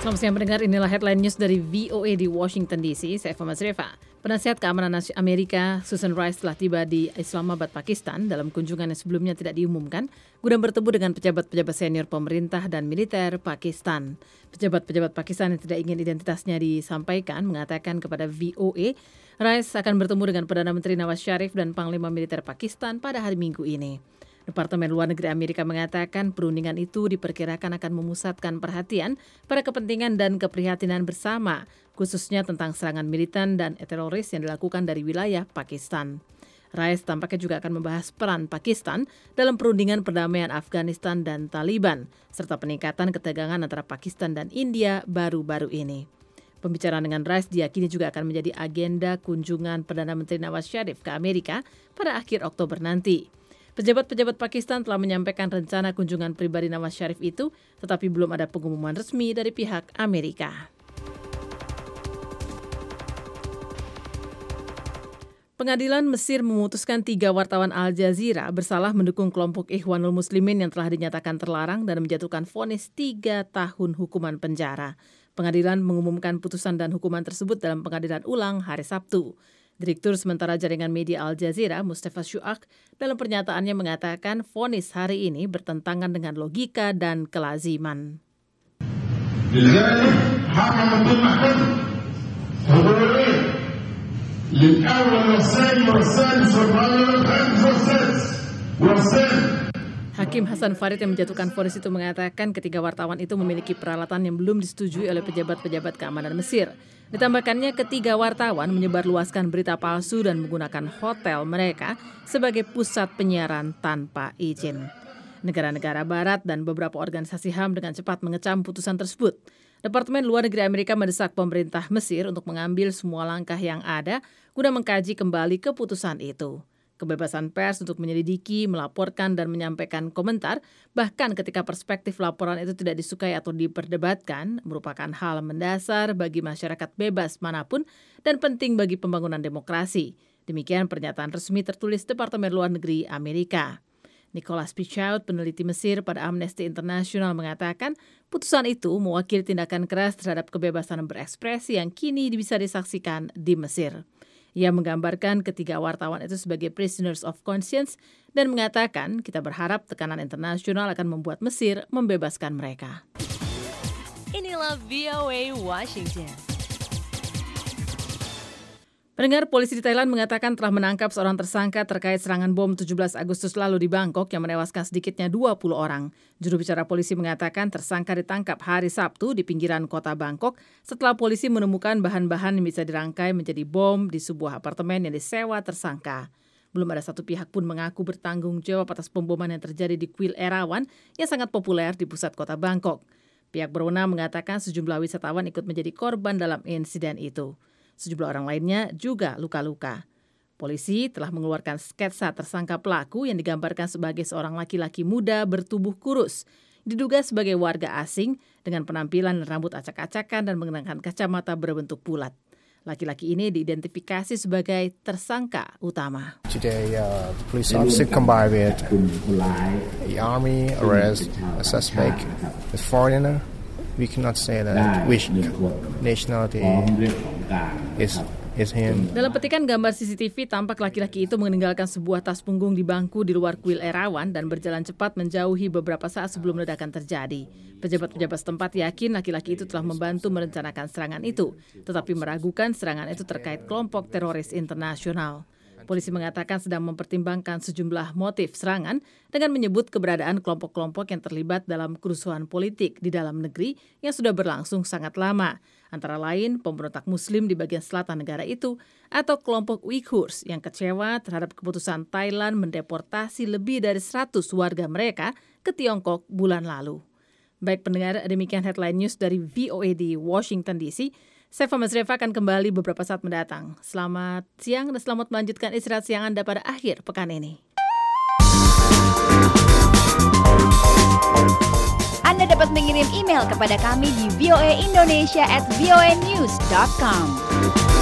Selamat siang pendengar, inilah headline news dari VOA di Washington DC. Saya Eva Masreva. Penasihat keamanan Amerika Susan Rice telah tiba di Islamabad, Pakistan dalam kunjungan yang sebelumnya tidak diumumkan guna bertemu dengan pejabat-pejabat senior pemerintah dan militer Pakistan. Pejabat-pejabat Pakistan yang tidak ingin identitasnya disampaikan mengatakan kepada VOA, Rice akan bertemu dengan Perdana Menteri Nawaz Sharif dan Panglima Militer Pakistan pada hari Minggu ini. Departemen Luar Negeri Amerika mengatakan perundingan itu diperkirakan akan memusatkan perhatian pada kepentingan dan keprihatinan bersama, khususnya tentang serangan militan dan teroris yang dilakukan dari wilayah Pakistan. Rice tampaknya juga akan membahas peran Pakistan dalam perundingan perdamaian Afghanistan dan Taliban, serta peningkatan ketegangan antara Pakistan dan India baru-baru ini. Pembicaraan dengan Rice diyakini juga akan menjadi agenda kunjungan Perdana Menteri Nawaz Sharif ke Amerika pada akhir Oktober nanti. Pejabat-pejabat Pakistan telah menyampaikan rencana kunjungan pribadi Nawaz Sharif itu, tetapi belum ada pengumuman resmi dari pihak Amerika. Pengadilan Mesir memutuskan 3 wartawan Al Jazeera bersalah mendukung kelompok Ikhwanul Muslimin yang telah dinyatakan terlarang dan menjatuhkan vonis 3 tahun hukuman penjara. Pengadilan mengumumkan putusan dan hukuman tersebut dalam pengadilan ulang hari Sabtu. Direktur sementara jaringan media Al Jazeera, Mustafa Shuak, dalam pernyataannya mengatakan vonis hari ini bertentangan dengan logika dan kelaziman. Hakim Hasan Farid yang menjatuhkan vonis itu mengatakan ketiga wartawan itu memiliki peralatan yang belum disetujui oleh pejabat-pejabat keamanan Mesir. Ditambahkannya ketiga wartawan menyebarluaskan berita palsu dan menggunakan hotel mereka sebagai pusat penyiaran tanpa izin. Negara-negara barat dan beberapa organisasi HAM dengan cepat mengecam putusan tersebut. Departemen Luar Negeri Amerika mendesak pemerintah Mesir untuk mengambil semua langkah yang ada guna mengkaji kembali keputusan itu. Kebebasan pers untuk menyelidiki, melaporkan, dan menyampaikan komentar, bahkan ketika perspektif laporan itu tidak disukai atau diperdebatkan, merupakan hal mendasar bagi masyarakat bebas manapun dan penting bagi pembangunan demokrasi. Demikian pernyataan resmi tertulis Departemen Luar Negeri Amerika. Nicholas Pichaud, peneliti Mesir pada Amnesty International, mengatakan putusan itu mewakili tindakan keras terhadap kebebasan berekspresi yang kini bisa disaksikan di Mesir. Ia menggambarkan ketiga wartawan itu sebagai prisoners of conscience dan mengatakan kita berharap tekanan internasional akan membuat Mesir membebaskan mereka. Inilah VOA Washington. Pendengar, polisi di Thailand mengatakan telah menangkap seorang tersangka terkait serangan bom 17 Agustus lalu di Bangkok yang menewaskan sedikitnya 20 orang. Juru bicara polisi mengatakan tersangka ditangkap hari Sabtu di pinggiran kota Bangkok setelah polisi menemukan bahan-bahan yang bisa dirangkai menjadi bom di sebuah apartemen yang disewa tersangka. Belum ada satu pihak pun mengaku bertanggung jawab atas pemboman yang terjadi di kuil Erawan yang sangat populer di pusat kota Bangkok. Pihak berwenang mengatakan sejumlah wisatawan ikut menjadi korban dalam insiden itu. Sejumlah orang lainnya juga luka-luka. Polisi telah mengeluarkan sketsa tersangka pelaku yang digambarkan sebagai seorang laki-laki muda bertubuh kurus. Diduga sebagai warga asing dengan penampilan rambut acak-acakan dan mengenakan kacamata berbentuk bulat. Laki-laki ini diidentifikasi sebagai tersangka utama. Today, the police officer combined with the army arrest a suspect, a foreigner. We cannot say that which nationality is him. Dalam petikan gambar CCTV, tampak laki-laki itu meninggalkan sebuah tas punggung di bangku di luar kuil Erawan dan berjalan cepat menjauhi beberapa saat sebelum ledakan terjadi. Pejabat-pejabat setempat yakin laki-laki itu telah membantu merencanakan serangan itu, tetapi meragukan serangan itu terkait kelompok teroris internasional. Polisi mengatakan sedang mempertimbangkan sejumlah motif serangan dengan menyebut keberadaan kelompok-kelompok yang terlibat dalam kerusuhan politik di dalam negeri yang sudah berlangsung sangat lama. Antara lain pemberontak Muslim di bagian selatan negara itu atau kelompok Uyghurs yang kecewa terhadap keputusan Thailand mendeportasi lebih dari 100 warga mereka ke Tiongkok bulan lalu. Baik pendengar, demikian headline news dari VOA di Washington DC. Saya Eva Masreva akan kembali beberapa saat mendatang. Selamat siang dan selamat melanjutkan istirahat siang Anda pada akhir pekan ini. Anda dapat mengirim email kepada kami di voaindonesia@voanews.com.